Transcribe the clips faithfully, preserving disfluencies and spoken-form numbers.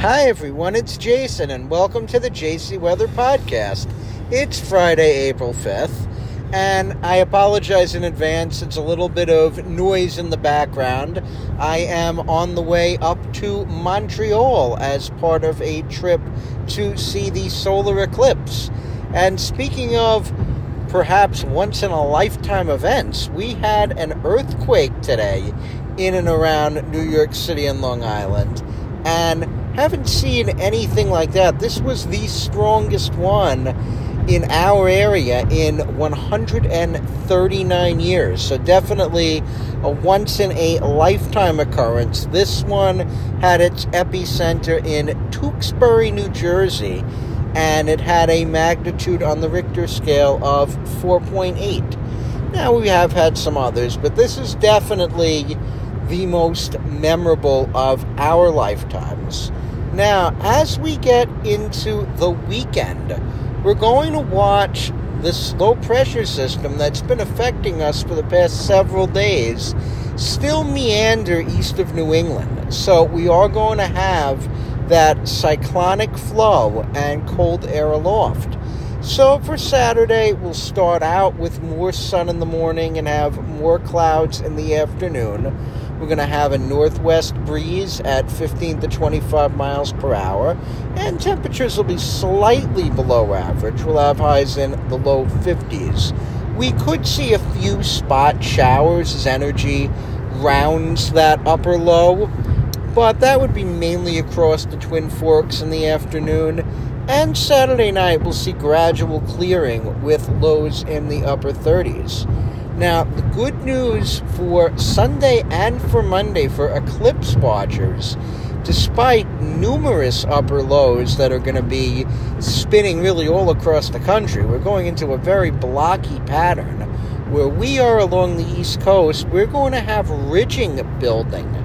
Hi everyone, it's Jason and welcome to the J C Weather Podcast. It's Friday, April fifth, and I apologize in advance. It's a little bit of noise in the background. I am on the way up to Montreal as part of a trip to see the solar eclipse. And speaking of perhaps once-in-a-lifetime events, we had an earthquake today in and around New York City and Long Island, and haven't seen anything like that. This was the strongest one in our area in one hundred thirty-nine years, so definitely a once-in-a-lifetime occurrence. This one had its epicenter in Tewksbury, New Jersey, and it had a magnitude on the Richter scale of four point eight. Now, we have had some others, but this is definitely the most memorable of our lifetimes. Now, as we get into the weekend, we're going to watch this low pressure system that's been affecting us for the past several days still meander east of New England. So we are going to have that cyclonic flow and cold air aloft. So for Saturday, we'll start out with more sun in the morning and have more clouds in the afternoon. We're going to have a northwest breeze at fifteen to twenty-five miles per hour, and temperatures will be slightly below average. We'll have highs in the low fifties. We could see a few spot showers as energy rounds that upper low, but that would be mainly across the Twin Forks in the afternoon. And Saturday night, we'll see gradual clearing with lows in the upper thirties. Now, the good news for Sunday and for Monday for eclipse watchers, despite numerous upper lows that are going to be spinning really all across the country, we're going into a very blocky pattern. Where we are along the East Coast, we're going to have ridging building.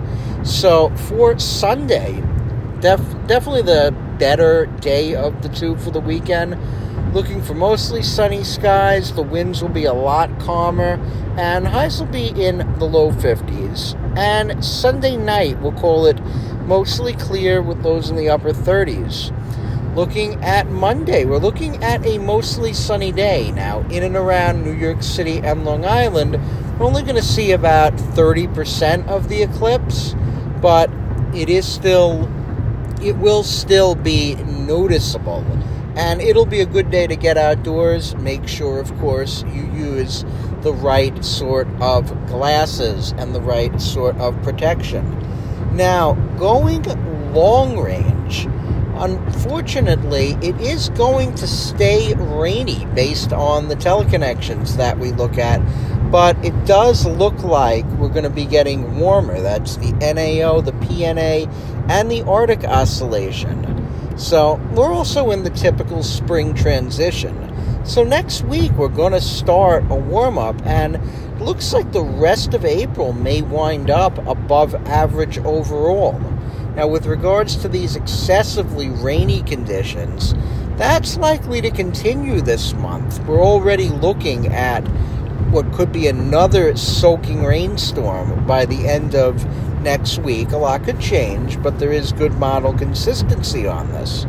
So for Sunday, def- definitely the better day of the two for the weekend. Looking for mostly sunny skies, the winds will be a lot calmer, and highs will be in the low fifties. And Sunday night, we'll call it mostly clear with lows in the upper thirties. Looking at Monday, we're looking at a mostly sunny day. Now, in and around New York City and Long Island, we're only going to see about thirty percent of the eclipse, but it is still, it will still be noticeable. And it'll be a good day to get outdoors. Make sure, of course, you use the right sort of glasses and the right sort of protection. Now, going long range, unfortunately, it is going to stay rainy based on the teleconnections that we look at. But it does look like we're going to be getting warmer. That's the N A O, the P N A, and the Arctic Oscillation. So we're also in the typical spring transition. So next week we're going to start a warm-up, and it looks like the rest of April may wind up above average overall. Now, with regards to these excessively rainy conditions, that's likely to continue this month. We're already looking at what could be another soaking rainstorm by the end of next week. A lot could change, but there is good model consistency on this.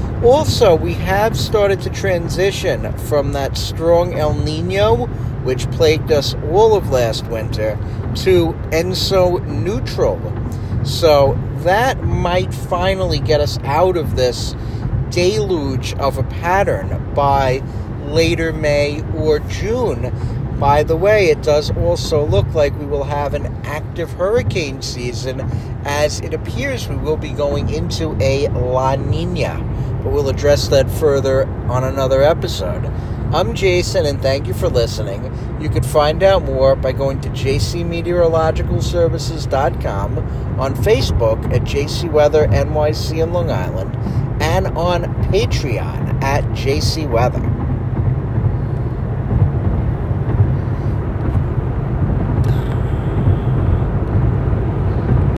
Also, we have started to transition from that strong El Nino, which plagued us all of last winter, to ENSO neutral. So that might finally get us out of this deluge of a pattern by later May or June. By the way, it does also look like we will have an active hurricane season, as it appears we will be going into a La Nina. But we'll address that further on another episode. I'm Jason, and thank you for listening. You can find out more by going to j c meteorological services dot com, on Facebook at J C Weather N Y C in Long Island, and on Patreon at J C Weather.